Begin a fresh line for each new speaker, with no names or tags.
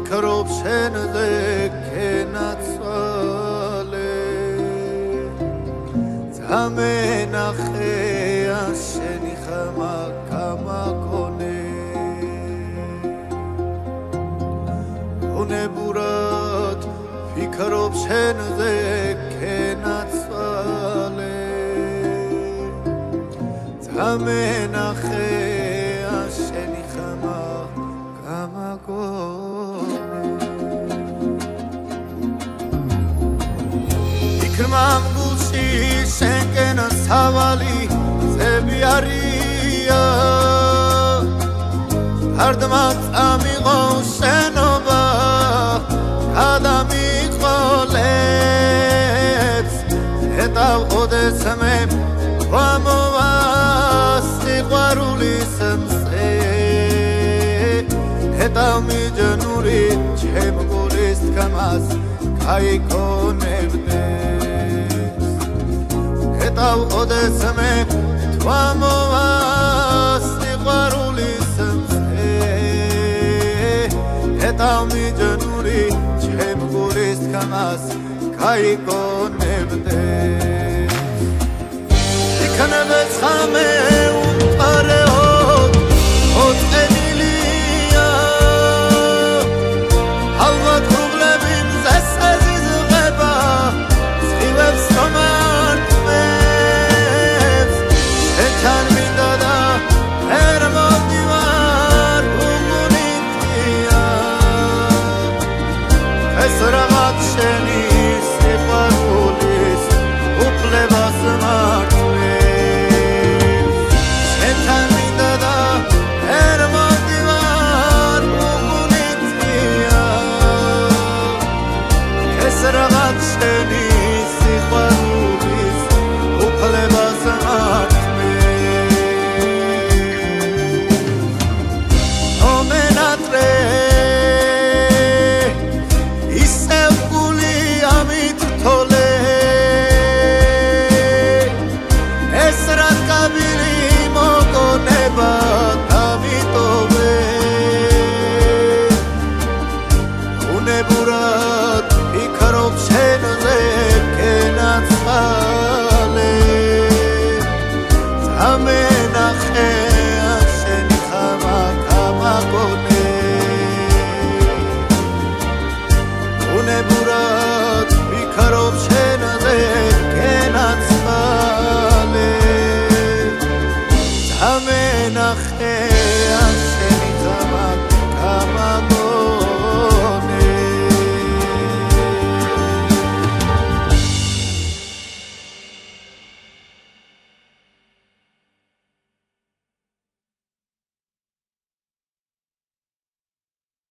ფიქრობ შენზე კენაცვალე ძამენახეა შენი ხმა გამაგონე უნებურად ფიქრობ შენზე კენაცვალე ძამენახეა შენი ხმა გამაგონე იქრმამ გულში შენკენ სავალი ძები არია გარდმა წამიღო შენობა გადამიყოლებს ეტავყოდეს მე ვამოვა სიყვარულის მზე ეტავმიჯნური ჩემ გულის დგამას გაიგონებდეს ეტავყოდეს მე ვამოვა სიყვარულის მზე ეტავმიჯნური ჩემ გულის დგამას გაიგონებდეს იქნებ ცხამე